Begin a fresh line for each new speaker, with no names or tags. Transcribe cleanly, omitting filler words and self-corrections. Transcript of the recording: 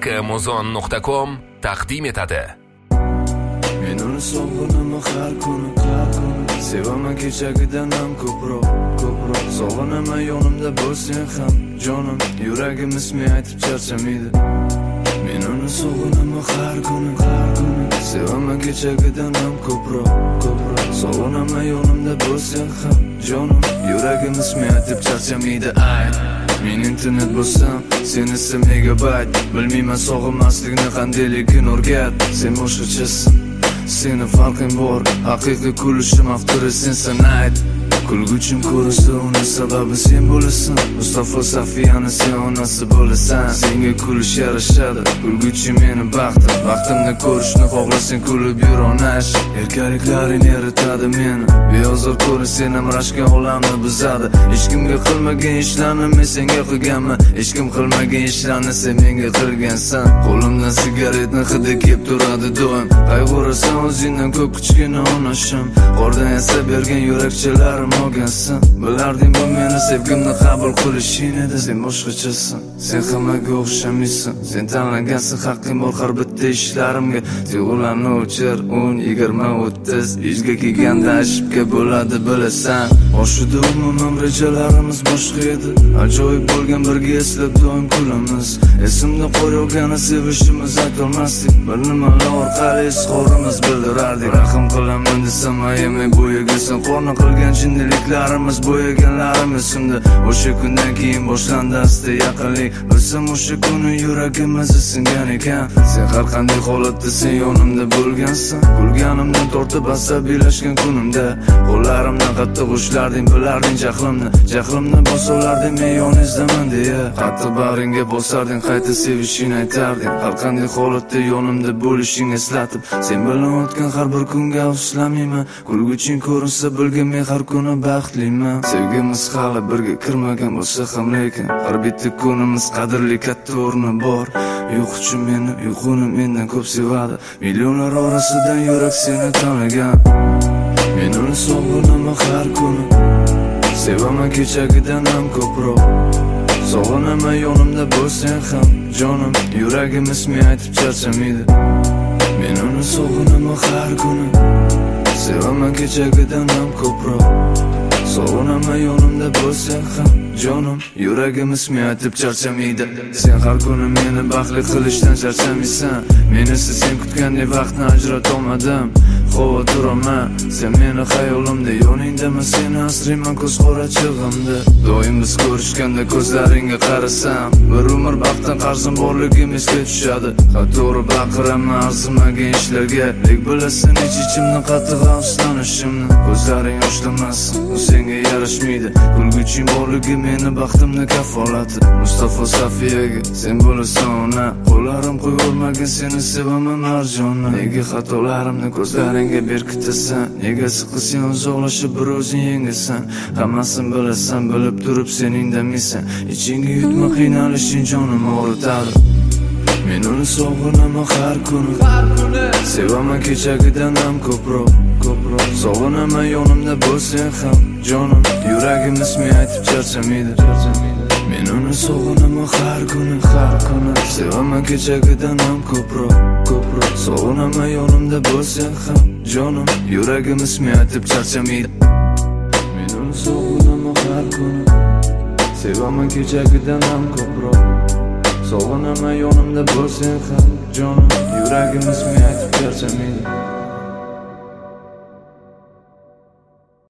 Muzon.com taqdim etadi.
Men uni sog'inaman har kuni, sevaman kechagidan ham ko'proq. Sog'inaman yonimda bo'lsang ham, jonim, yuragim ismi aytib charchamaydi. Men uni sog'inaman har kuni, sevaman kechagidan ham ko'proq. Sog'inaman yonimda bo'lsang ham, jonim, yuragim ismi aytib charchamaydi. Ay, men internet bo'lsam, senisi megabayt. Bilmayman sog'inmaslikni qandayligini o'rgat. Sen boshqachasan, seni farqing bor. Haqiqiy kulishim aftiri sensan ayt. Kulguchim ko'rsa uni sababi sen bo'lasan. Mustafa Safiyani sen onasi bo'lasan. Senga kulish yarashadi, kulguchim meni baxtim. Baxtimni ko'rishni xohlasang kulib yur onash. Erkaliklaring eritadi meni, beozor ko'rish sen ham rashkka olamni buzadi. Hech kimga qilmagan ishlarni men senga qilganman. Hech kim qilmagan ishlarni sen menga qilgansan. Qo'limdan sigaretni hidi kelib turadi doim. Qayg'urasan o'zingdan ko'p kichkina onashim. Qordan yasab bergan yurakchalarim olgansan. Bilarding bu meni sevgimni qabul qilishing edi. Sen boshqachasan, sen hammaga o'xshamaysan. Sen tanlagansan, haqqing bor har bitta ishlarimga. Tuyg'ularni o'chir 10, 20, 30 yuzga kelganda ashibga bo'ladi bilasan. Boshida umuman rejalarimiz boshqa edi. Ajoyib bo'lgan birga eslab doim kulamiz. Esimda qolgani sevishimiz aytolmasdik. Bir nimalar orqali izhorimiz bildirardik. Rahim qilaman desam ayamay bo'yagasan. Qorni qilgan jinniliklarimiz bo'yaganlarim esimda. O'sha kundan keyin boshlandi asta yaqinlik. Bilsam o'sha kuni yuragimiz singan ekan. Sen har qanday holatda sen yonimda bo'lgansan. Kulganimdan tortib asabiylashgan kunimda qo'llarimdan qattiq ushlarding, bilarding jahlimni bosolarding men yoningizdaman deya. Qattiq bag'ringga bosarding, qayta sevishingni aytarding. Har qanday holatda yonimda bo'lishing eslatib, sen bilan o'tgan har bir kunga afsuslamayman. Kulguching ko'rinsa bilgin men har kuni baxtliman. Sevgimiz hali birga kirmagan bo'lsa ham lekin har bitta kunimiz qadrli, katta o'rni bor. Yo'qchi meni, yo'quni mendan ko'p sevadi. Millionlar orasidan yurak seni tanlagan. Men uni sog'inaman har kuni, sevaman kechagidan ham ko'proq. Sog'inaman yonimda bo'lsang ham, jonim, yuragim ismi aytib charchamaydi. Men uni sog'inaman har kuni, sevaman kechagidan ham ko'proq. Sog'inaman yonimda bo'lsang ham, jonim, yuragim ismi aytib charchamaydi. Sen har kuni meni baxtli qilishdan charchamaysan. Men esa sen kutgandek vaqtni ajratolmadim. Xavotirman, sen meni xayolimda, yoningdaman, seni asrayman ko'z qorachig'imda. Doim biz ko'rishganda ko'zlaringga qarasam, bir umr baxtdan qarzim borligim esga tushadi. To'g'ri baqiraman arzimagan ishlarga, lek bilasan ich-ichimni qattiq afsuslanishimni. Ko'zlaring yoshlamasin, bu senga yarashmaydi. Kulguching borligi meni baxtimni kafolati. Mustafa Safiyaga sen bo'lasan ona, qo'llarim qo'yolmagan seni sevaman marjona. Nega xatolarimni ko'zlaringga berkitasan? Nega siqilsang uzoqlashib bir o'zing yengasan? Hammasini bilasan, bilib turib sen indamaysan. Ichingga yutma qiynalishing jonim og'ritadi. Men uni sog'inaman har kuni, sevaman kechagidan ham ko'proq. Sog'inaman yonimda bo'lsang ham, jonim, yuragim ismi aytib charchamaydi. Men uni sog'inaman har kuni, sevaman kechagidan ham ko'proq. Sog'inaman yonimda bo'lsang ham, jonim, yuragim ismi aytib charchamaydi. Men uni sog'inaman har kuni, sevaman kechagidan ham ko'proq. Sog'inaman yonimda bo'lsang ham, jonim, yuragim ismi aytib charchamaydi.